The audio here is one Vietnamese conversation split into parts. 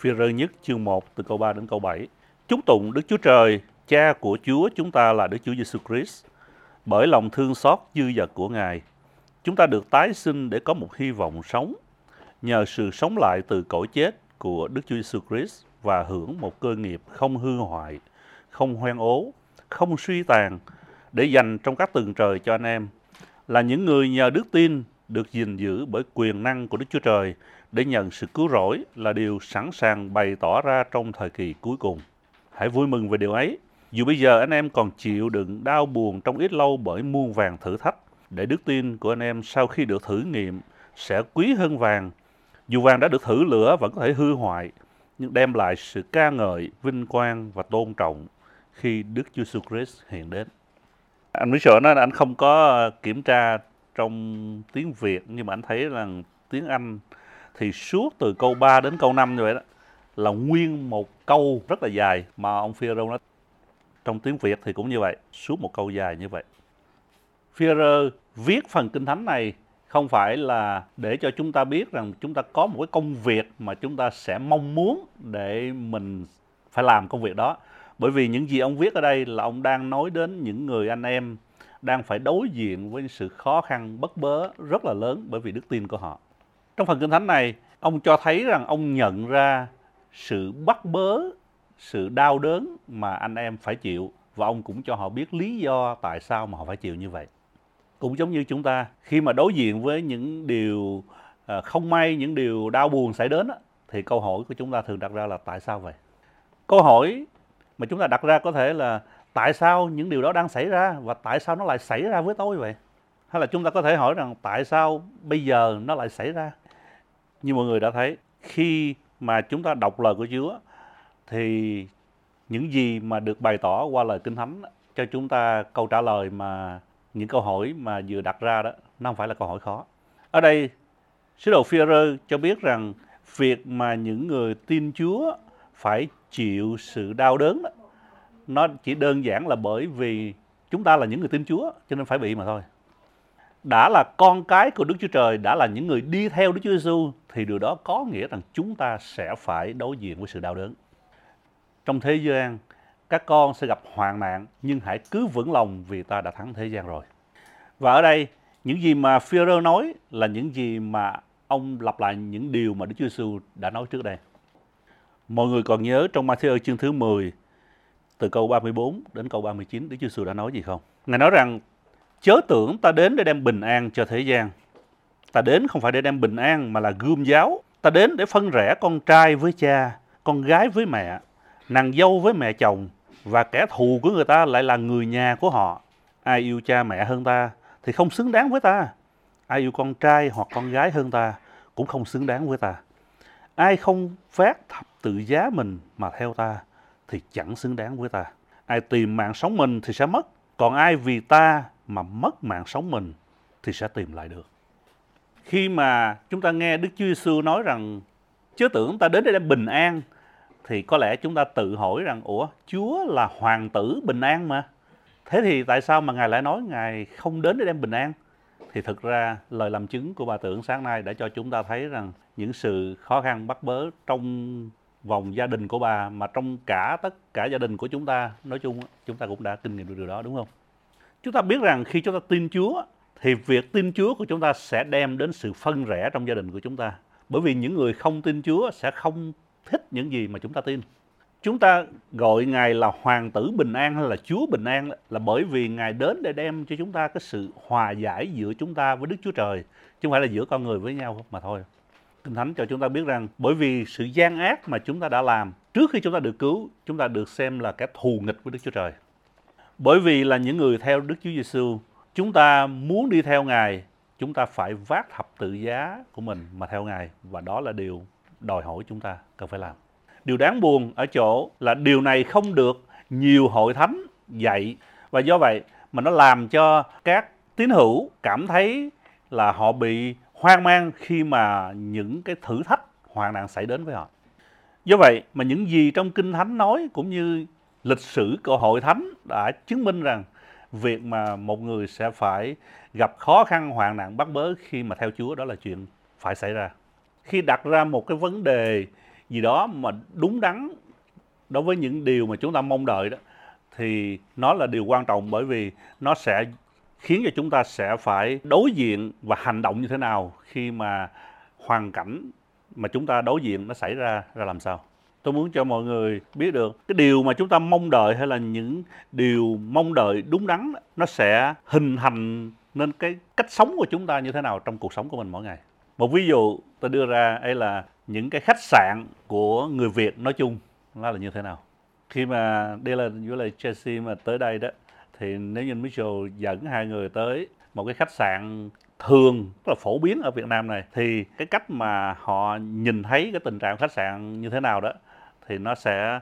Phi-rơ nhất chương 1 từ câu 3 đến câu 7. Chúc tụng Đức Chúa Trời, Cha của Chúa chúng ta là Đức Chúa Giêsu Christ. Bởi lòng thương xót dư dật của Ngài, chúng ta được tái sinh để có một hy vọng sống, nhờ sự sống lại từ cõi chết của Đức Chúa Giêsu Christ và hưởng một cơ nghiệp không hư hoại, không hoen ố, không suy tàn, để dành trong các tầng trời cho anh em, là những người nhờ đức tin được gìn giữ bởi quyền năng của Đức Chúa Trời để nhận sự cứu rỗi, là điều sẵn sàng bày tỏ ra trong thời kỳ cuối cùng. Hãy vui mừng về điều ấy, dù bây giờ anh em còn chịu đựng đau buồn trong ít lâu bởi muôn vàn thử thách, để đức tin của anh em sau khi được thử nghiệm sẽ quý hơn vàng. Dù vàng đã được thử lửa vẫn có thể hư hoại, nhưng đem lại sự ca ngợi, vinh quang và tôn trọng khi Đức Chúa Jesus Christ hiện đến. Anh mới sợ nói là anh không có kiểm tra trong tiếng Việt, nhưng mà anh thấy là tiếng Anh thì suốt từ câu 3 đến câu 5 như vậy đó là nguyên một câu rất là dài mà ông Phi-rơ nói. Trong tiếng Việt thì cũng như vậy, suốt một câu dài như vậy. Phi-rơ viết phần Kinh Thánh này không phải là để cho chúng ta biết rằng chúng ta có một cái công việc mà chúng ta sẽ mong muốn để mình phải làm công việc đó. Bởi vì những gì ông viết ở đây là ông đang nói đến những người anh em đang phải đối diện với sự khó khăn bất bớ rất là lớn bởi vì đức tin của họ. Trong phần Kinh Thánh này, ông cho thấy rằng ông nhận ra sự bắt bớ, sự đau đớn mà anh em phải chịu, và ông cũng cho họ biết lý do tại sao mà họ phải chịu như vậy. Cũng giống như chúng ta, khi mà đối diện với những điều không may, những điều đau buồn xảy đến, thì câu hỏi của chúng ta thường đặt ra là tại sao vậy? Câu hỏi mà chúng ta đặt ra có thể là tại sao những điều đó đang xảy ra và tại sao nó lại xảy ra với tôi vậy? Hay là chúng ta có thể hỏi rằng tại sao bây giờ nó lại xảy ra? Như mọi người đã thấy, khi mà chúng ta đọc lời của Chúa thì những gì mà được bày tỏ qua lời Kinh Thánh cho chúng ta câu trả lời mà những câu hỏi mà vừa đặt ra đó, nó không phải là câu hỏi khó. Ở đây, sứ đồ Phi-rơ cho biết rằng việc mà những người tin Chúa phải chịu sự đau đớn đó, nó chỉ đơn giản là bởi vì chúng ta là những người tin Chúa cho nên phải bị mà thôi. Đã là con cái của Đức Chúa Trời, đã là những người đi theo Đức Chúa Giêsu, thì điều đó có nghĩa rằng chúng ta sẽ phải đối diện với sự đau đớn. Trong thế gian, các con sẽ gặp hoạn nạn, nhưng hãy cứ vững lòng vì ta đã thắng thế gian rồi. Và ở đây, những gì mà Phi-rơ nói là những gì mà ông lặp lại những điều mà Đức Chúa Giêsu đã nói trước đây. Mọi người còn nhớ trong Ma-thi-ơ chương thứ 10, từ câu 34 đến câu 39, Đức Chúa Giêsu đã nói gì không? Ngài nói rằng, chớ tưởng ta đến để đem bình an cho thế gian. Ta đến không phải để đem bình an mà là gươm giáo. Ta đến để phân rẽ con trai với cha, con gái với mẹ, nàng dâu với mẹ chồng, và kẻ thù của người ta lại là người nhà của họ. Ai yêu cha mẹ hơn ta thì không xứng đáng với ta. Ai yêu con trai hoặc con gái hơn ta cũng không xứng đáng với ta. Ai không vác thập tự giá mình mà theo ta thì chẳng xứng đáng với ta. Ai tìm mạng sống mình thì sẽ mất, còn ai vì ta mà mất mạng sống mình thì sẽ tìm lại được. Khi mà chúng ta nghe Đức Chúa Giêsu nói rằng chớ tưởng ta đến để đem bình an, thì có lẽ chúng ta tự hỏi rằng ủa, Chúa là hoàng tử bình an mà. Thế thì tại sao mà Ngài lại nói Ngài không đến để đem bình an? Thì thực ra lời làm chứng của bà Tưởng sáng nay đã cho chúng ta thấy rằng những sự khó khăn bắt bớ trong vòng gia đình của bà, mà trong tất cả gia đình của chúng ta nói chung, chúng ta cũng đã kinh nghiệm được điều đó, đúng không? Chúng ta biết rằng khi chúng ta tin Chúa thì việc tin Chúa của chúng ta sẽ đem đến sự phân rẽ trong gia đình của chúng ta. Bởi vì những người không tin Chúa sẽ không thích những gì mà chúng ta tin. Chúng ta gọi Ngài là Hoàng tử bình an hay là Chúa bình an là bởi vì Ngài đến để đem cho chúng ta cái sự hòa giải giữa chúng ta với Đức Chúa Trời, chứ không phải là giữa con người với nhau mà thôi. Kinh Thánh cho chúng ta biết rằng bởi vì sự gian ác mà chúng ta đã làm, trước khi chúng ta được cứu, chúng ta được xem là kẻ thù nghịch với Đức Chúa Trời. Bởi vì là những người theo Đức Chúa Giêsu, chúng ta muốn đi theo Ngài, chúng ta phải vác thập tự giá của mình mà theo Ngài, và đó là điều đòi hỏi chúng ta cần phải làm. Điều đáng buồn ở chỗ là điều này không được nhiều hội thánh dạy, và do vậy mà nó làm cho các tín hữu cảm thấy là họ bị hoang mang khi mà những cái thử thách hoạn nạn xảy đến với họ. Do vậy mà những gì trong Kinh Thánh nói cũng như lịch sử của hội thánh đã chứng minh rằng việc mà một người sẽ phải gặp khó khăn hoạn nạn bắt bớ khi mà theo Chúa, đó là chuyện phải xảy ra. Khi đặt ra một cái vấn đề gì đó mà đúng đắn đối với những điều mà chúng ta mong đợi đó, thì nó là điều quan trọng, bởi vì nó sẽ khiến cho chúng ta sẽ phải đối diện và hành động như thế nào khi mà hoàn cảnh mà chúng ta đối diện nó xảy ra làm sao. Tôi muốn cho mọi người biết được cái điều mà chúng ta mong đợi hay là những điều mong đợi đúng đắn, nó sẽ hình thành nên cái cách sống của chúng ta như thế nào trong cuộc sống của mình mỗi ngày. Một ví dụ tôi đưa ra ấy là những cái khách sạn của người Việt nói chung nó là như thế nào. Khi mà Dylan với lại Chelsea mà tới đây đó, thì nếu như Mitchell dẫn hai người tới một cái khách sạn thường rất là phổ biến ở Việt Nam này, thì cái cách mà họ nhìn thấy cái tình trạng khách sạn như thế nào đó, thì nó sẽ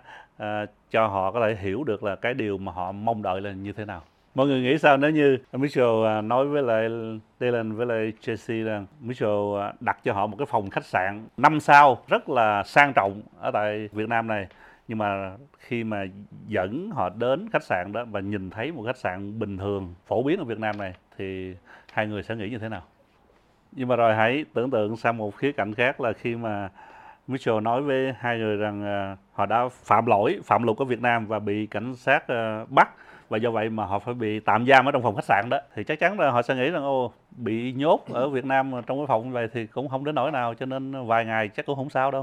cho họ có thể hiểu được là cái điều mà họ mong đợi là như thế nào. Mọi người nghĩ sao nếu như Mitchell nói với lại Dylan với lại Chelsea rằng Mitchell đặt cho họ một cái phòng khách sạn 5 sao rất là sang trọng ở tại Việt Nam này, nhưng mà khi mà dẫn họ đến khách sạn đó và nhìn thấy một khách sạn bình thường phổ biến ở Việt Nam này, thì hai người sẽ nghĩ như thế nào? Nhưng mà rồi hãy tưởng tượng sang một khía cạnh khác là khi mà Mitchell nói với hai người rằng họ đã phạm luật ở Việt Nam và bị cảnh sát bắt, và do vậy mà họ phải bị tạm giam ở trong phòng khách sạn đó, thì chắc chắn là họ sẽ nghĩ rằng bị nhốt ở Việt Nam trong cái phòng như vậy thì cũng không đến nỗi nào, cho nên vài ngày chắc cũng không sao đâu.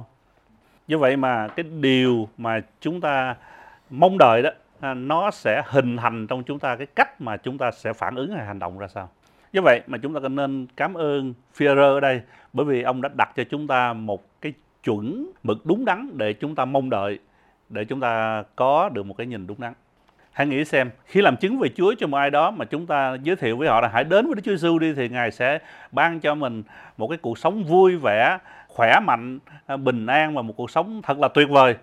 Do vậy mà cái điều mà chúng ta mong đợi đó, nó sẽ hình thành trong chúng ta cái cách mà chúng ta sẽ phản ứng hay hành động ra sao. Do vậy mà chúng ta nên cảm ơn Führer ở đây, bởi vì ông đã đặt cho chúng ta một cái chuẩn mực đúng đắn để chúng ta mong đợi, để chúng ta có được một cái nhìn đúng đắn. Hãy nghĩ xem, khi làm chứng về Chúa cho một ai đó mà chúng ta giới thiệu với họ là hãy đến với Đức Chúa Giêsu đi, thì Ngài sẽ ban cho mình một cái cuộc sống vui vẻ, khỏe mạnh, bình an và một cuộc sống thật là tuyệt vời.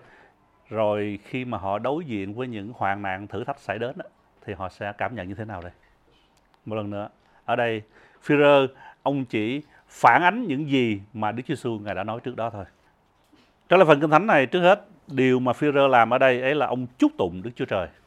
Rồi khi mà họ đối diện với những hoạn nạn thử thách xảy đến đó, thì họ sẽ cảm nhận như thế nào đây? Một lần nữa, ở đây Führer ông chỉ phản ánh những gì mà Đức Chúa Giêsu Ngài đã nói trước đó thôi. Trở lại phần Kinh Thánh này, trước hết điều mà Führer làm ở đây ấy là ông chúc tụng Đức Chúa Trời.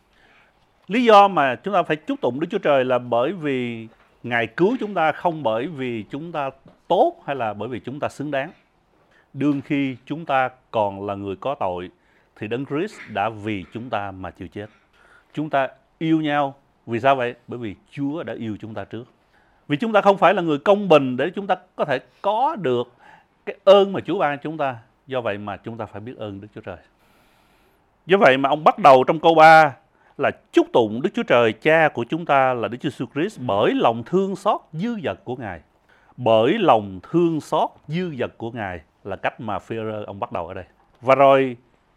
Lý do mà chúng ta phải chúc tụng Đức Chúa Trời là bởi vì Ngài cứu chúng ta, không bởi vì chúng ta tốt hay là bởi vì chúng ta xứng đáng. Đương khi chúng ta còn là người có tội, thì Đấng Christ đã vì chúng ta mà chịu chết. Chúng ta yêu nhau, vì sao vậy? Bởi vì Chúa đã yêu chúng ta trước. Vì chúng ta không phải là người công bình để chúng ta có thể có được cái ơn mà Chúa ban chúng ta. Do vậy mà chúng ta phải biết ơn Đức Chúa Trời. Do vậy mà ông bắt đầu trong câu 3 là chúc tụng Đức Chúa Trời Cha của chúng ta là Đức Chúa Jesus Christ bởi lòng thương xót dư dật của Ngài. Bởi lòng thương xót dư dật của Ngài là cách mà Führer ông bắt đầu ở đây. Và rồi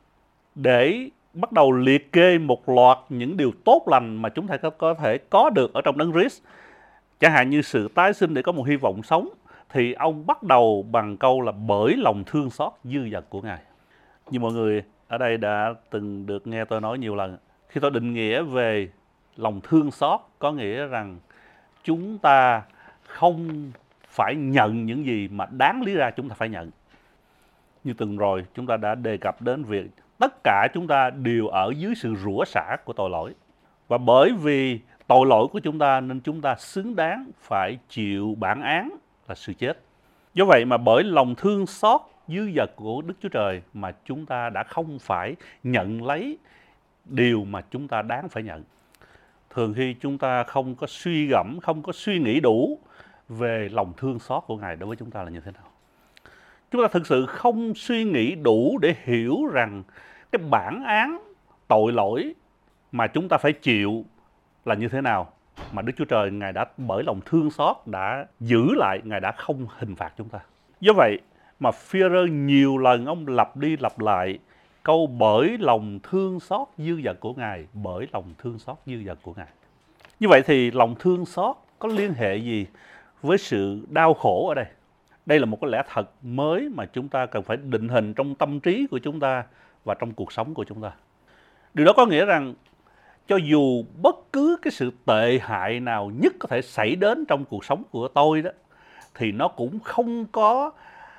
để bắt đầu liệt kê một loạt những điều tốt lành mà chúng ta có thể có được ở trong Đấng Christ, chẳng hạn như sự tái sinh để có một hy vọng sống, thì ông bắt đầu bằng câu là bởi lòng thương xót dư dật của Ngài. Như mọi người ở đây đã từng được nghe tôi nói nhiều lần, khi tôi định nghĩa về lòng thương xót có nghĩa rằng chúng ta không phải nhận những gì mà đáng lý ra chúng ta phải nhận. Như từng rồi chúng ta đã đề cập đến việc tất cả chúng ta đều ở dưới sự rủa xả của tội lỗi. Và bởi vì tội lỗi của chúng ta nên chúng ta xứng đáng phải chịu bản án là sự chết. Do vậy mà bởi lòng thương xót dư dật của Đức Chúa Trời mà chúng ta đã không phải nhận lấy điều mà chúng ta đáng phải nhận. Thường khi chúng ta không có suy gẫm, không có suy nghĩ đủ về lòng thương xót của Ngài đối với chúng ta là như thế nào. Chúng ta thực sự không suy nghĩ đủ để hiểu rằng cái bản án tội lỗi mà chúng ta phải chịu là như thế nào, mà Đức Chúa Trời Ngài đã bởi lòng thương xót đã giữ lại, Ngài đã không hình phạt chúng ta. Do vậy mà Führer nhiều lần ông lặp đi lặp lại câu bởi lòng thương xót dư dật của Ngài, bởi lòng thương xót dư dật của Ngài. Như vậy thì lòng thương xót có liên hệ gì với sự đau khổ ở đây? Đây là một cái lẽ thật mới mà chúng ta cần phải định hình trong tâm trí của chúng ta và trong cuộc sống của chúng ta. Điều đó có nghĩa rằng cho dù bất cứ cái sự tệ hại nào nhất có thể xảy đến trong cuộc sống của tôi đó, thì nó cũng không có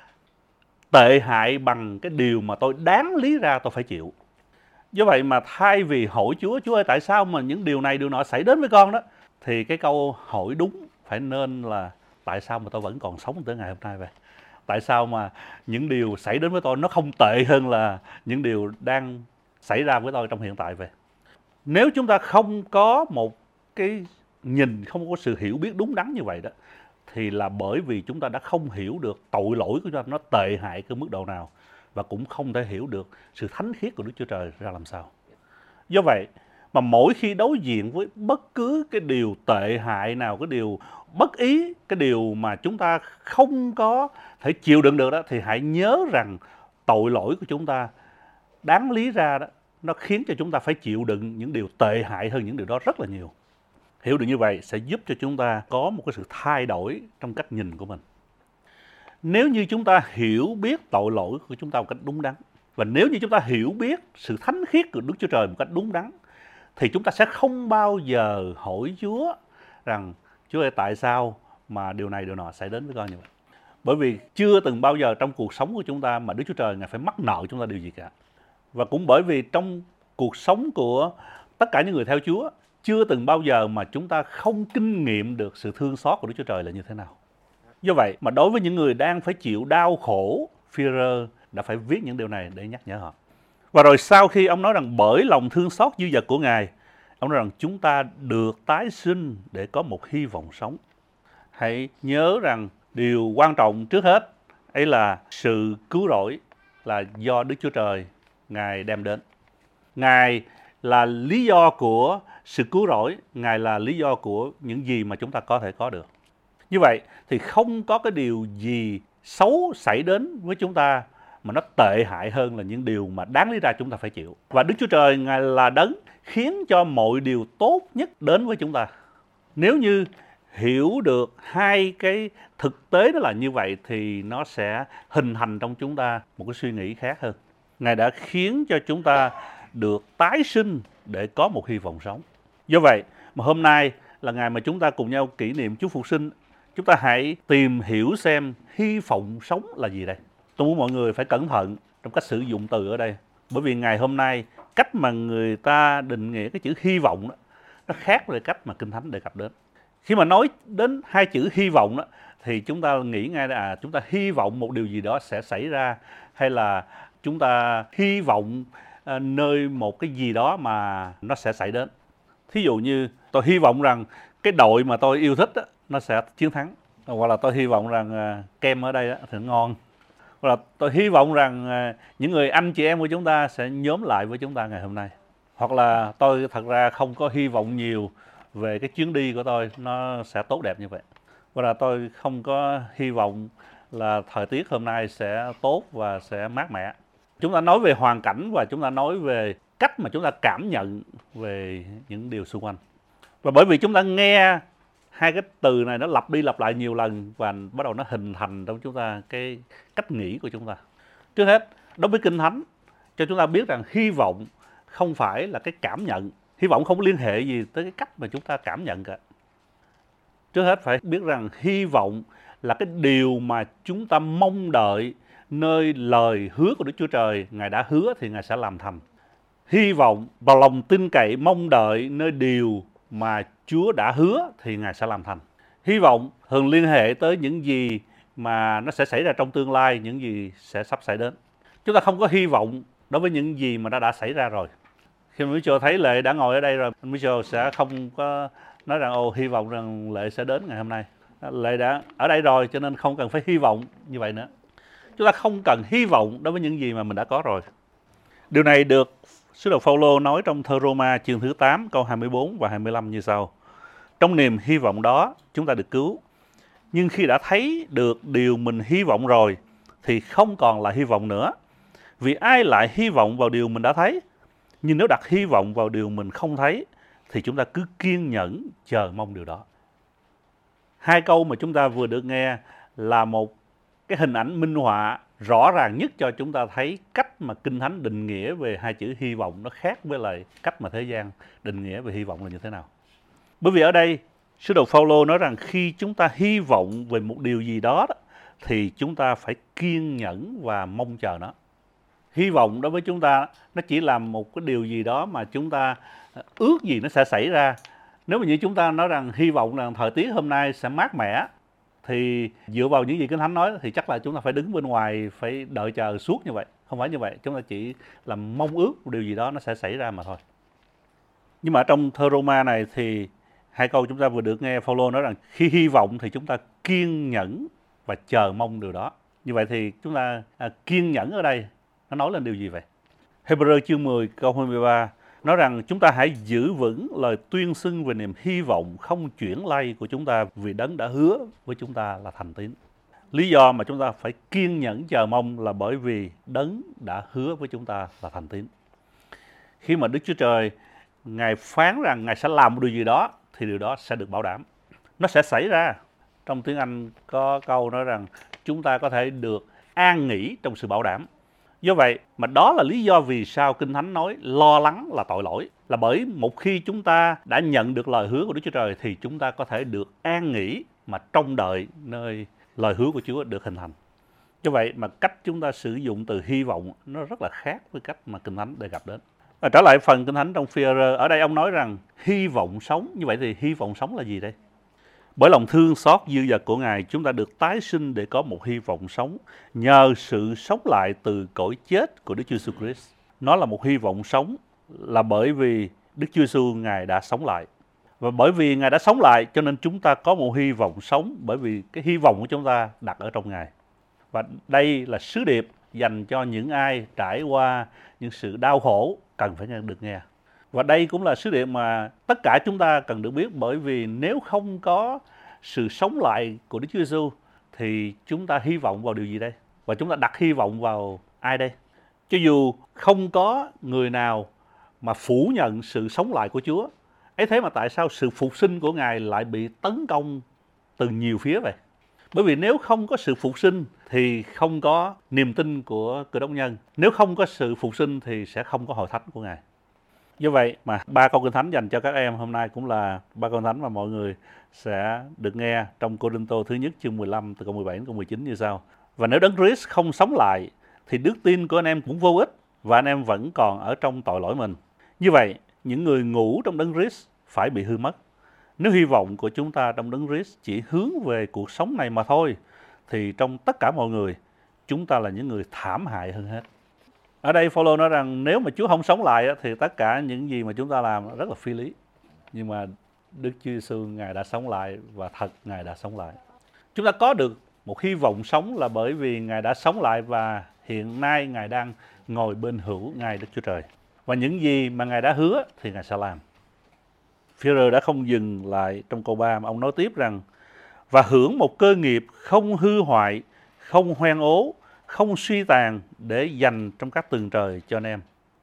tệ hại bằng cái điều mà tôi đáng lý ra tôi phải chịu. Do vậy mà thay vì hỏi Chúa ơi tại sao mà những điều này điều nọ xảy đến với con đó, thì cái câu hỏi đúng phải nên là tại sao mà tôi vẫn còn sống tới ngày hôm nay vậy? Tại sao mà những điều xảy đến với tôi nó không tệ hơn là những điều đang xảy ra với tôi trong hiện tại vậy? Nếu chúng ta không có một cái nhìn, không có sự hiểu biết đúng đắn như vậy đó, thì là bởi vì chúng ta đã không hiểu được tội lỗi của chúng ta nó tệ hại cái mức độ nào, và cũng không thể hiểu được sự thánh khiết của Đức Chúa Trời ra làm sao. Do vậy mà mỗi khi đối diện với bất cứ cái điều tệ hại nào, cái điều bất ý, cái điều mà chúng ta không có thể chịu đựng được đó, thì hãy nhớ rằng tội lỗi của chúng ta đáng lý ra đó, nó khiến cho chúng ta phải chịu đựng những điều tệ hại hơn những điều đó rất là nhiều. Hiểu được như vậy sẽ giúp cho chúng ta có một cái sự thay đổi trong cách nhìn của mình. Nếu như chúng ta hiểu biết tội lỗi của chúng ta một cách đúng đắn, và nếu như chúng ta hiểu biết sự thánh khiết của Đức Chúa Trời một cách đúng đắn, thì chúng ta sẽ không bao giờ hỏi Chúa rằng Chúa ơi, tại sao mà điều này điều nọ xảy đến với con như vậy. Bởi vì chưa từng bao giờ trong cuộc sống của chúng ta mà Đức Chúa Trời Ngài phải mắc nợ chúng ta điều gì cả. Và cũng bởi vì trong cuộc sống của tất cả những người theo Chúa, chưa từng bao giờ mà chúng ta không kinh nghiệm được sự thương xót của Đức Chúa Trời là như thế nào. Do vậy mà đối với những người đang phải chịu đau khổ, Phi-rơ đã phải viết những điều này để nhắc nhở họ. Và rồi sau khi ông nói rằng bởi lòng thương xót dư dật của Ngài, ông nói rằng chúng ta được tái sinh để có một hy vọng sống. Hãy nhớ rằng điều quan trọng trước hết ấy là sự cứu rỗi là do Đức Chúa Trời Ngài đem đến. Ngài là lý do của sự cứu rỗi, Ngài là lý do của những gì mà chúng ta có thể có được. Như vậy thì không có cái điều gì xấu xảy đến với chúng ta mà nó tệ hại hơn là những điều mà đáng lý ra chúng ta phải chịu. Và Đức Chúa Trời Ngài là đấng khiến cho mọi điều tốt nhất đến với chúng ta. Nếu như hiểu được hai cái thực tế đó là như vậy thì nó sẽ hình thành trong chúng ta một cái suy nghĩ khác hơn. Ngài đã khiến cho chúng ta được tái sinh để có một hy vọng sống. Do vậy mà hôm nay là ngày mà chúng ta cùng nhau kỷ niệm Chúa Phục sinh. Chúng ta hãy tìm hiểu xem hy vọng sống là gì đây. Tôi muốn mọi người phải cẩn thận trong cách sử dụng từ ở đây. Bởi vì ngày hôm nay, cách mà người ta định nghĩa cái chữ hy vọng đó, nó khác với cách mà Kinh Thánh đề cập đến. Khi mà nói đến hai chữ hy vọng đó, thì chúng ta nghĩ ngay là chúng ta hy vọng một điều gì đó sẽ xảy ra, hay là chúng ta hy vọng nơi một cái gì đó mà nó sẽ xảy đến. Thí dụ như tôi hy vọng rằng cái đội mà tôi yêu thích đó, nó sẽ chiến thắng. Hoặc là tôi hy vọng rằng kem ở đây đó, thì ngon. Hoặc là tôi hy vọng rằng những người anh chị em của chúng ta sẽ nhóm lại với chúng ta ngày hôm nay. Hoặc là tôi thật ra không có hy vọng nhiều về cái chuyến đi của tôi nó sẽ tốt đẹp như vậy. Hoặc là tôi không có hy vọng là thời tiết hôm nay sẽ tốt và sẽ mát mẻ. Chúng ta nói về hoàn cảnh và chúng ta nói về cách mà chúng ta cảm nhận về những điều xung quanh. Và bởi vì chúng ta nghe hai cái từ này nó lặp đi lặp lại nhiều lần và bắt đầu nó hình thành trong chúng ta cái cách nghĩ của chúng ta. Trước hết, đối với Kinh Thánh cho chúng ta biết rằng hy vọng không phải là cái cảm nhận. Hy vọng không liên hệ gì tới cái cách mà chúng ta cảm nhận cả. Trước hết phải biết rằng hy vọng là cái điều mà chúng ta mong đợi nơi lời hứa của Đức Chúa Trời. Ngài đã hứa thì Ngài sẽ làm thành. Hy vọng và lòng tin cậy mong đợi nơi điều mà Chúa đã hứa thì Ngài sẽ làm thành. Hy vọng thường liên hệ tới những gì mà nó sẽ xảy ra trong tương lai, những gì sẽ sắp xảy đến. Chúng ta không có hy vọng đối với những gì mà đã xảy ra rồi. Khi mà Mitchell thấy Lệ đã ngồi ở đây rồi, Mitchell sẽ không có nói rằng hy vọng rằng Lệ sẽ đến ngày hôm nay. Lệ đã ở đây rồi cho nên không cần phải hy vọng như vậy nữa. Chúng ta không cần hy vọng đối với những gì mà mình đã có rồi. Điều này được Sứ đồ Phao-lô nói trong thơ Rô-ma chương thứ 8 câu 24 và 25 như sau. Trong niềm hy vọng đó chúng ta được cứu. Nhưng khi đã thấy được điều mình hy vọng rồi thì không còn là hy vọng nữa. Vì ai lại hy vọng vào điều mình đã thấy? Nhưng nếu đặt hy vọng vào điều mình không thấy thì chúng ta cứ kiên nhẫn chờ mong điều đó. Hai câu mà chúng ta vừa được nghe là một cái hình ảnh minh họa rõ ràng nhất cho chúng ta thấy cách mà Kinh Thánh định nghĩa về hai chữ hy vọng nó khác với lại cách mà thế gian định nghĩa về hy vọng là như thế nào. Bởi vì ở đây Sứ đồ Phao-lô nói rằng khi chúng ta hy vọng về một điều gì đó thì chúng ta phải kiên nhẫn và mong chờ nó. Hy vọng đối với chúng ta nó chỉ là một cái điều gì đó mà chúng ta ước gì nó sẽ xảy ra. Nếu mà như chúng ta nói rằng hy vọng rằng thời tiết hôm nay sẽ mát mẻ Thì dựa vào những gì Kinh Thánh nói thì chắc là chúng ta phải đứng bên ngoài, phải đợi chờ suốt như vậy. Không phải như vậy, chúng ta chỉ là mong ước một điều gì đó nó sẽ xảy ra mà thôi. Nhưng mà ở trong thơ Roma này thì hai câu chúng ta vừa được nghe Phaolô nói rằng khi hy vọng thì chúng ta kiên nhẫn và chờ mong điều đó. Như vậy thì chúng ta kiên nhẫn ở đây nó nói lên điều gì vậy? Hebrew chương 10 câu 23 nói rằng chúng ta hãy giữ vững lời tuyên xưng về niềm hy vọng không chuyển lay của chúng ta, vì Đấng đã hứa với chúng ta là thành tín. Lý do mà chúng ta phải kiên nhẫn chờ mong là bởi vì Đấng đã hứa với chúng ta là thành tín. Khi mà Đức Chúa Trời Ngài phán rằng Ngài sẽ làm một điều gì đó thì điều đó sẽ được bảo đảm. Nó sẽ xảy ra. Trong tiếng Anh có câu nói rằng chúng ta có thể được an nghỉ trong sự bảo đảm. Do vậy mà đó là lý do vì sao Kinh Thánh nói lo lắng là tội lỗi. Là bởi một khi chúng ta đã nhận được lời hứa của Đức Chúa Trời thì chúng ta có thể được an nghỉ mà trông đợi nơi lời hứa của Chúa được hình thành. Do vậy mà cách chúng ta sử dụng từ hy vọng nó rất là khác với cách mà Kinh Thánh đề cập đến. Trở lại phần Kinh Thánh trong Phi-e-rơ, ở đây ông nói rằng hy vọng sống. Như vậy thì hy vọng sống là gì đây? Bởi lòng thương xót dư dật của Ngài, chúng ta được tái sinh để có một hy vọng sống nhờ sự sống lại từ cõi chết của Đức Chúa Giêsu Christ. Nó là một hy vọng sống là bởi vì Đức Chúa Giêsu Ngài đã sống lại. Và bởi vì Ngài đã sống lại cho nên chúng ta có một hy vọng sống, bởi vì cái hy vọng của chúng ta đặt ở trong Ngài. Và đây là sứ điệp dành cho những ai trải qua những sự đau khổ cần phải được nghe. Và đây cũng là sứ điệp mà tất cả chúng ta cần được biết, bởi vì nếu không có sự sống lại của Đức Chúa Giêsu thì chúng ta hy vọng vào điều gì đây? Và chúng ta đặt hy vọng vào ai đây? Cho dù không có người nào mà phủ nhận sự sống lại của Chúa, ấy thế mà tại sao sự phục sinh của Ngài lại bị tấn công từ nhiều phía vậy? Bởi vì nếu không có sự phục sinh thì không có niềm tin của Cơ Đốc nhân. Nếu không có sự phục sinh thì sẽ không có hội thánh của Ngài. Do vậy mà 3 câu Kinh Thánh dành cho các em hôm nay cũng là 3 câu Kinh Thánh mà mọi người sẽ được nghe trong Cô-rinh-tô thứ nhất chương 15 từ câu 17 đến câu 19 như sau. Và nếu Đấng Christ không sống lại thì đức tin của anh em cũng vô ích và anh em vẫn còn ở trong tội lỗi mình. Như vậy, những người ngủ trong Đấng Christ phải bị hư mất. Nếu hy vọng của chúng ta trong Đấng Christ chỉ hướng về cuộc sống này mà thôi, thì trong tất cả mọi người, chúng ta là những người thảm hại hơn hết. Ở đây Phaolô nói rằng nếu mà Chúa không sống lại thì tất cả những gì mà chúng ta làm rất là phi lý. Nhưng mà Đức Chúa Giêsu Ngài đã sống lại và thật Ngài đã sống lại. Chúng ta có được một hy vọng sống là bởi vì Ngài đã sống lại và hiện nay Ngài đang ngồi bên hữu Ngài Đức Chúa Trời. Và những gì mà Ngài đã hứa thì Ngài sẽ làm. Phi-e-rơ đã không dừng lại trong câu 3 mà ông nói tiếp rằng và hưởng một cơ nghiệp không hư hoại, không hoen ố, không suy tàn để dành trong các tầng trời cho anh em.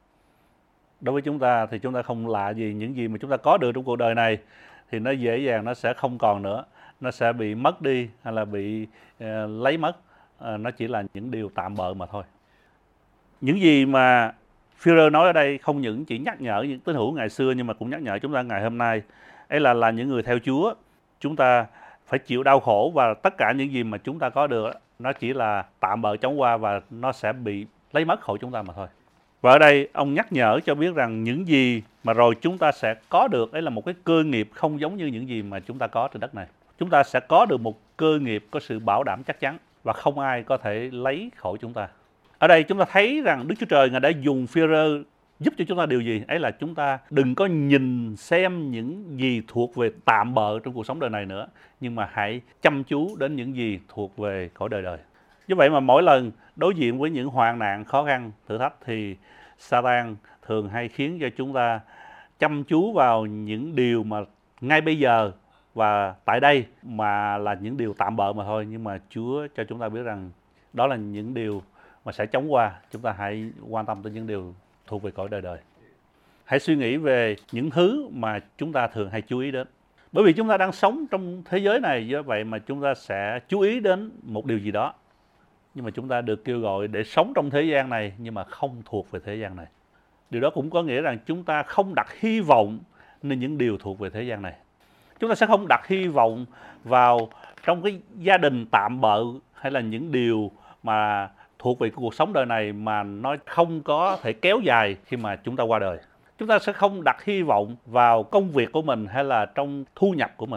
Đối với chúng ta thì chúng ta không lạ gì, những gì mà chúng ta có được trong cuộc đời này thì nó dễ dàng nó sẽ không còn nữa, nó sẽ bị mất đi hay là bị lấy mất. Nó chỉ là những điều tạm bợ mà thôi. Những gì mà Phi-e-rơ nói ở đây không những chỉ nhắc nhở những tín hữu ngày xưa nhưng mà cũng nhắc nhở chúng ta ngày hôm nay. Ấy là những người theo Chúa, chúng ta phải chịu đau khổ và tất cả những gì mà chúng ta có được nó chỉ là tạm bợ chóng qua và nó sẽ bị lấy mất khỏi chúng ta mà thôi. Và ở đây ông nhắc nhở cho biết rằng những gì mà rồi chúng ta sẽ có được ấy là một cái cơ nghiệp không giống như những gì mà chúng ta có trên đất này. Chúng ta sẽ có được một cơ nghiệp có sự bảo đảm chắc chắn và không ai có thể lấy khỏi chúng ta. Ở đây chúng ta thấy rằng Đức Chúa Trời Ngài đã dùng Phi-e-rơ giúp cho chúng ta điều gì? Ấy là chúng ta đừng có nhìn xem những gì thuộc về tạm bợ trong cuộc sống đời này nữa, nhưng mà hãy chăm chú đến những gì thuộc về cõi đời đời. Như vậy mà mỗi lần đối diện với những hoạn nạn, khó khăn, thử thách thì Sa-tan thường hay khiến cho chúng ta chăm chú vào những điều mà ngay bây giờ và tại đây mà là những điều tạm bợ mà thôi. Nhưng mà Chúa cho chúng ta biết rằng đó là những điều mà sẽ chóng qua. Chúng ta hãy quan tâm tới những điều thuộc về cõi đời đời. Hãy suy nghĩ về những thứ mà chúng ta thường hay chú ý đến. Bởi vì chúng ta đang sống trong thế giới này, do vậy mà chúng ta sẽ chú ý đến một điều gì đó. Nhưng mà chúng ta được kêu gọi để sống trong thế gian này nhưng mà không thuộc về thế gian này. Điều đó cũng có nghĩa rằng chúng ta không đặt hy vọng nên những điều thuộc về thế gian này. Chúng ta sẽ không đặt hy vọng vào trong cái gia đình tạm bợ hay là những điều mà thuộc về cuộc sống đời này mà nó không có thể kéo dài khi mà chúng ta qua đời. Chúng ta sẽ không đặt hy vọng vào công việc của mình hay là trong thu nhập của mình.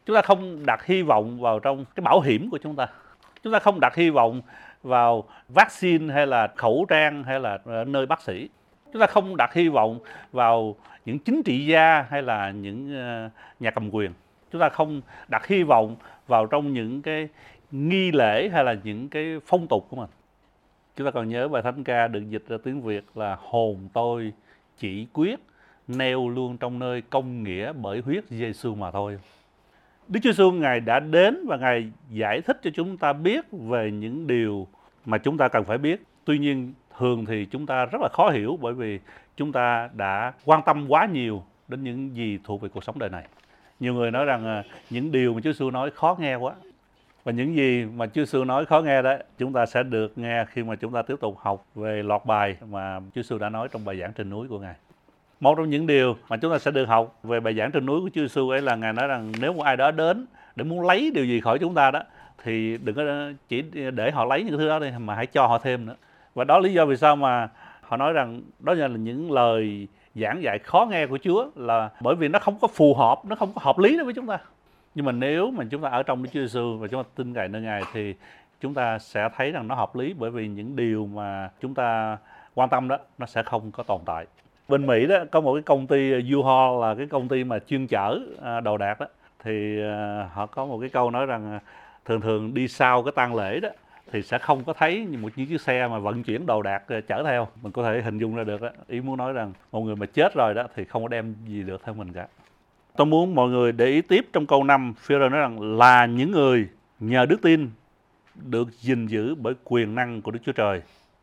Chúng ta không đặt hy vọng vào trong cái bảo hiểm của chúng ta. Chúng ta không đặt hy vọng vào vaccine hay là khẩu trang hay là nơi bác sĩ. Chúng ta không đặt hy vọng vào những chính trị gia hay là những nhà cầm quyền. Chúng ta không đặt hy vọng vào trong những cái nghi lễ hay là những cái phong tục của mình. Chúng ta còn nhớ bài thánh ca được dịch ra tiếng Việt là hồn tôi chỉ quyết neo luôn trong nơi công nghĩa bởi huyết Giêsu mà thôi. Đức Chúa Giêsu Ngài đã đến và Ngài giải thích cho chúng ta biết về những điều mà chúng ta cần phải biết. Tuy nhiên thường thì chúng ta rất là khó hiểu bởi vì chúng ta đã quan tâm quá nhiều đến những gì thuộc về cuộc sống đời này. Nhiều người nói rằng những điều mà Chúa Giêsu nói khó nghe quá. Và những gì mà Chúa Giêsu nói khó nghe đó, chúng ta sẽ được nghe khi mà chúng ta tiếp tục học về loạt bài mà Chúa Giêsu đã nói trong bài giảng trên núi của Ngài. Một trong những điều mà chúng ta sẽ được học về bài giảng trên núi của Chúa Giêsu ấy là Ngài nói rằng nếu một ai đó đến để muốn lấy điều gì khỏi chúng ta đó, thì đừng có chỉ để họ lấy những thứ đó đi, mà hãy cho họ thêm nữa. Và đó lý do vì sao mà họ nói rằng đó là những lời giảng dạy khó nghe của Chúa, là bởi vì nó không có phù hợp, nó không có hợp lý đối với chúng ta. Nhưng mà nếu mà chúng ta ở trong Đức Chúa Giêsu và chúng ta tin cậy nơi Ngài thì chúng ta sẽ thấy rằng nó hợp lý, bởi vì những điều mà chúng ta quan tâm đó nó sẽ không có tồn tại. Bên Mỹ đó có một cái công ty U-Haul là cái công ty mà chuyên chở đồ đạc đó, thì họ có một cái câu nói rằng thường thường đi sau cái tang lễ đó thì sẽ không có thấy một những chiếc xe mà vận chuyển đồ đạc chở theo. Mình có thể hình dung ra được đó. Ý muốn nói rằng một người mà chết rồi đó thì không có đem gì được theo mình cả. Tôi muốn mọi người để ý tiếp trong câu 5, Phi-e-rơ nói rằng là những người nhờ đức tin được gìn giữ bởi quyền năng của Đức Chúa Trời.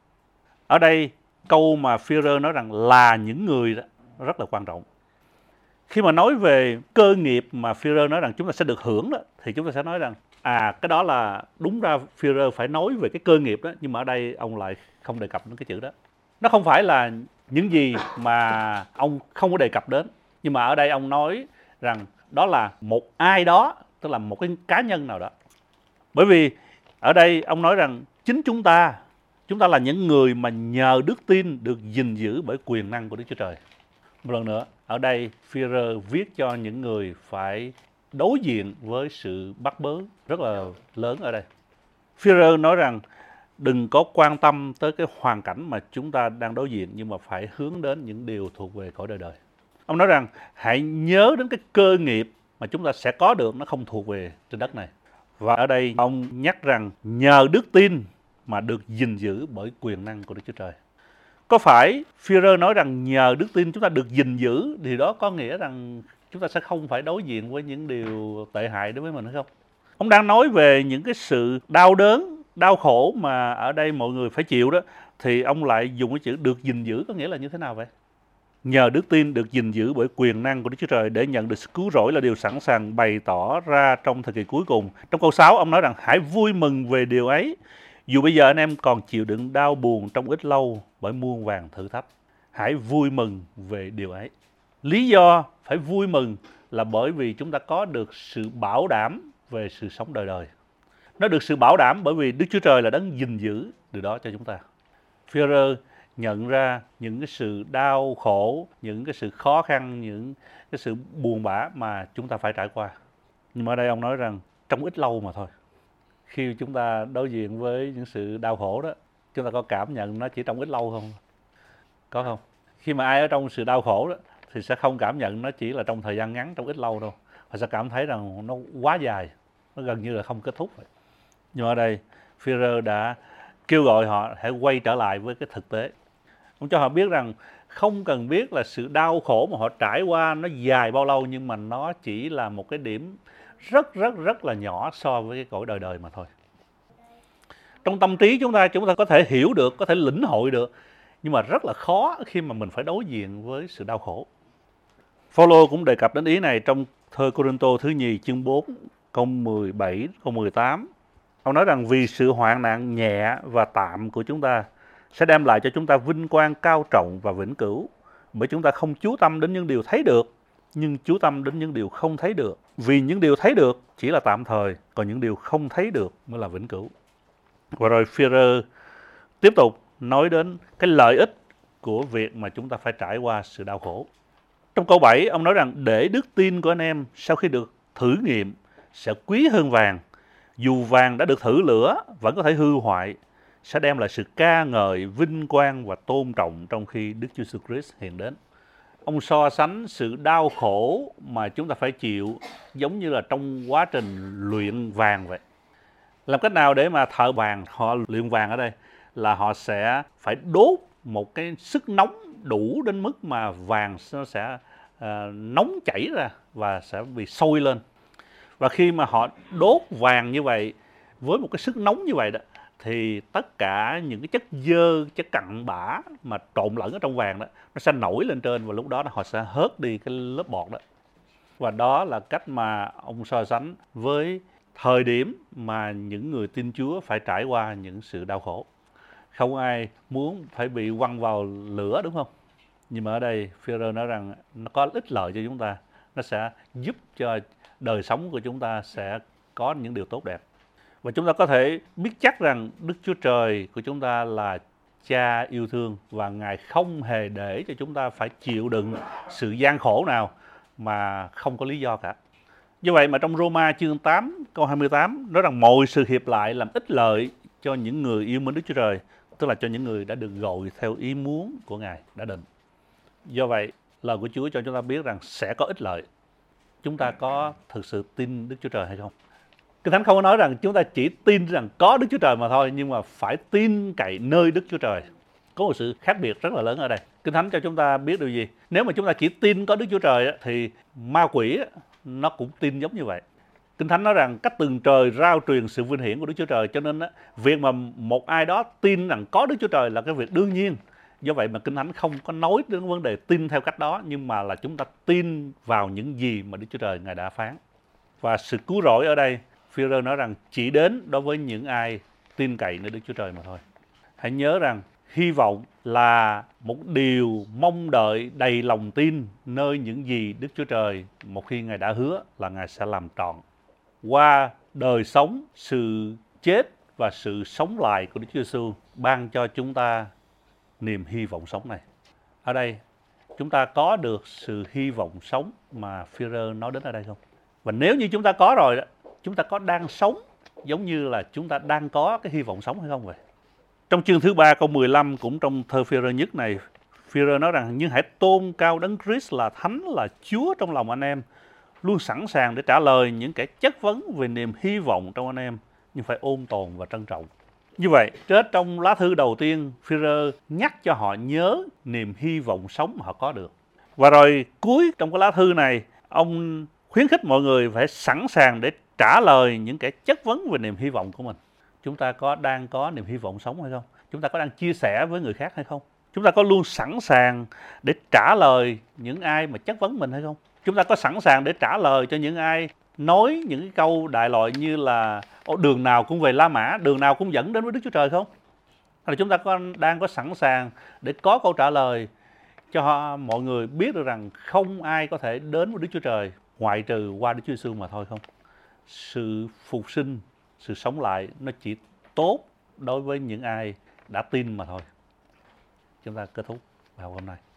Ở đây câu mà Phi-e-rơ nói rằng là những người đó rất là quan trọng. Khi mà nói về cơ nghiệp mà Phi-e-rơ nói rằng chúng ta sẽ được hưởng đó, thì chúng ta sẽ nói rằng cái đó là đúng ra Phi-e-rơ phải nói về cái cơ nghiệp đó, nhưng mà ở đây ông lại không đề cập đến cái chữ đó. Nó không phải là những gì mà ông không có đề cập đến, nhưng mà ở đây ông nói rằng đó là một ai đó, tức là một cái cá nhân nào đó. Bởi vì ở đây ông nói rằng chính chúng ta là những người mà nhờ đức tin được gìn giữ bởi quyền năng của Đức Chúa Trời. Một lần nữa, ở đây Phi-e-rơ viết cho những người phải đối diện với sự bắt bớ rất là lớn ở đây. Phi-e-rơ nói rằng đừng có quan tâm tới cái hoàn cảnh mà chúng ta đang đối diện, nhưng mà phải hướng đến những điều thuộc về cõi đời đời. Ông nói rằng hãy nhớ đến cái cơ nghiệp mà chúng ta sẽ có được, nó không thuộc về trên đất này. Và ở đây ông nhắc rằng nhờ đức tin mà được gìn giữ bởi quyền năng của Đức Chúa Trời. Có phải Phi-e-rơ nói rằng nhờ đức tin chúng ta được gìn giữ thì đó có nghĩa rằng chúng ta sẽ không phải đối diện với những điều tệ hại đối với mình hay không? Ông đang nói về những cái sự đau đớn, đau khổ mà ở đây mọi người phải chịu đó, thì ông lại dùng cái chữ được gìn giữ, có nghĩa là như thế nào vậy? Nhờ đức tin được gìn giữ bởi quyền năng của Đức Chúa Trời để nhận được sự cứu rỗi là điều sẵn sàng bày tỏ ra trong thời kỳ cuối cùng. Trong câu 6 ông nói rằng hãy vui mừng về điều ấy, dù bây giờ anh em còn chịu đựng đau buồn trong ít lâu bởi muôn vàn thử thách. Hãy vui mừng về điều ấy. Lý do phải vui mừng là bởi vì chúng ta có được sự bảo đảm về sự sống đời đời. Nó được sự bảo đảm bởi vì Đức Chúa Trời là đấng gìn giữ điều đó cho chúng ta. Phi-e-rơ nhận ra những cái sự đau khổ, những cái sự khó khăn, những cái sự buồn bã mà chúng ta phải trải qua. Nhưng mà ở đây ông nói rằng trong ít lâu mà thôi. Khi chúng ta đối diện với những sự đau khổ đó, chúng ta có cảm nhận nó chỉ trong ít lâu không? Có không? Khi mà ai ở trong sự đau khổ đó thì sẽ không cảm nhận nó chỉ là trong thời gian ngắn, trong ít lâu đâu. Họ sẽ cảm thấy rằng nó quá dài, nó gần như là không kết thúc vậy. Nhưng ở đây Phi-e-rơ đã kêu gọi họ hãy quay trở lại với cái thực tế. Ông cho họ biết rằng không cần biết là sự đau khổ mà họ trải qua nó dài bao lâu, nhưng mà nó chỉ là một cái điểm rất là nhỏ so với cái cõi đời đời mà thôi. Trong tâm trí chúng ta có thể hiểu được, có thể lĩnh hội được, nhưng mà rất là khó khi mà mình phải đối diện với sự đau khổ. Phaolô cũng đề cập đến ý này trong thơ Cô-rinh-tô thứ nhì chương 4 câu 17 câu 18. Ông nói rằng vì sự hoạn nạn nhẹ và tạm của chúng ta sẽ đem lại cho chúng ta vinh quang cao trọng và vĩnh cửu, bởi chúng ta không chú tâm đến những điều thấy được, nhưng chú tâm đến những điều không thấy được. Vì những điều thấy được chỉ là tạm thời, còn những điều không thấy được mới là vĩnh cửu. Và rồi Phi-e-rơ tiếp tục nói đến cái lợi ích của việc mà chúng ta phải trải qua sự đau khổ. Trong câu 7, ông nói rằng để đức tin của anh em sau khi được thử nghiệm sẽ quý hơn vàng. Dù vàng đã được thử lửa vẫn có thể hư hoại, sẽ đem lại sự ca ngợi, vinh quang và tôn trọng trong khi Đức Chúa Jesus Christ hiện đến. Ông so sánh sự đau khổ mà chúng ta phải chịu giống như là trong quá trình luyện vàng vậy. Làm cách nào để mà thợ vàng họ luyện vàng ở đây là họ sẽ phải đốt một cái sức nóng đủ đến mức mà vàng nó sẽ nóng chảy ra và sẽ bị sôi lên. Và khi mà họ đốt vàng như vậy với một cái sức nóng như vậy đó, thì tất cả những cái chất dơ, chất cặn bã mà trộn lẫn ở trong vàng đó, nó sẽ nổi lên trên và lúc đó họ sẽ hớt đi cái lớp bọt đó. Và đó là cách mà ông so sánh với thời điểm mà những người tin Chúa phải trải qua những sự đau khổ. Không ai muốn phải bị quăng vào lửa, đúng không? Nhưng mà ở đây Führer nói rằng nó có ích lợi cho chúng ta, nó sẽ giúp cho đời sống của chúng ta sẽ có những điều tốt đẹp. Và chúng ta có thể biết chắc rằng Đức Chúa Trời của chúng ta là Cha yêu thương và Ngài không hề để cho chúng ta phải chịu đựng sự gian khổ nào mà không có lý do cả. Do vậy mà trong Roma chương 8 câu 28 nói rằng mọi sự hiệp lại làm ích lợi cho những người yêu mến Đức Chúa Trời, tức là cho những người đã được gọi theo ý muốn của Ngài đã định. Do vậy, lời của Chúa cho chúng ta biết rằng sẽ có ích lợi. Chúng ta có thực sự tin Đức Chúa Trời hay không? Kinh Thánh không có nói rằng chúng ta chỉ tin rằng có Đức Chúa Trời mà thôi, nhưng mà phải tin cậy nơi Đức Chúa Trời. Có một sự khác biệt rất là lớn ở đây. Kinh Thánh cho chúng ta biết điều gì? Nếu mà chúng ta chỉ tin có Đức Chúa Trời thì ma quỷ nó cũng tin giống như vậy. Kinh Thánh nói rằng cách tầng trời rao truyền sự vinh hiển của Đức Chúa Trời, cho nên việc mà một ai đó tin rằng có Đức Chúa Trời là cái việc đương nhiên. Do vậy mà Kinh Thánh không có nói đến vấn đề tin theo cách đó, nhưng mà là chúng ta tin vào những gì mà Đức Chúa Trời Ngài đã phán. Và sự cứu rỗi ở đây, Führer nói rằng chỉ đến đối với những ai tin cậy nơi Đức Chúa Trời mà thôi. Hãy nhớ rằng hy vọng là một điều mong đợi đầy lòng tin nơi những gì Đức Chúa Trời một khi Ngài đã hứa là Ngài sẽ làm trọn. Qua đời sống, sự chết và sự sống lại của Đức Chúa Giêsu ban cho chúng ta niềm hy vọng sống này. Ở đây chúng ta có được sự hy vọng sống mà Führer nói đến ở đây không? Và nếu như chúng ta có rồi, chúng ta có đang sống giống như là chúng ta đang có cái hy vọng sống hay không vậy? Trong chương thứ 3 câu 15 cũng trong thơ Führer nhất này, Führer nói rằng nhưng hãy tôn cao Đấng Christ là Thánh, là Chúa trong lòng anh em, luôn sẵn sàng để trả lời những kẻ chất vấn về niềm hy vọng trong anh em, nhưng phải ôn tồn và trân trọng. Như vậy, trên trong lá thư đầu tiên, Führer nhắc cho họ nhớ niềm hy vọng sống mà họ có được. Và rồi cuối trong cái lá thư này, ông khuyến khích mọi người phải sẵn sàng để trả lời những kẻ chất vấn về niềm hy vọng của mình. Chúng ta đang có niềm hy vọng sống hay không? Chúng ta có đang chia sẻ với người khác hay không? Chúng ta có luôn sẵn sàng để trả lời những ai mà chất vấn mình hay không? Chúng ta có sẵn sàng để trả lời cho những ai nói những cái câu đại loại như là đường nào cũng về La Mã, đường nào cũng dẫn đến với Đức Chúa Trời không? Hay là chúng ta đang có sẵn sàng để có câu trả lời cho mọi người biết được rằng không ai có thể đến với Đức Chúa Trời ngoại trừ qua Đức Chúa Giêsu mà thôi không? Sự phục sinh, sự sống lại nó chỉ tốt đối với những ai đã tin mà thôi. Chúng ta kết thúc vào hôm nay.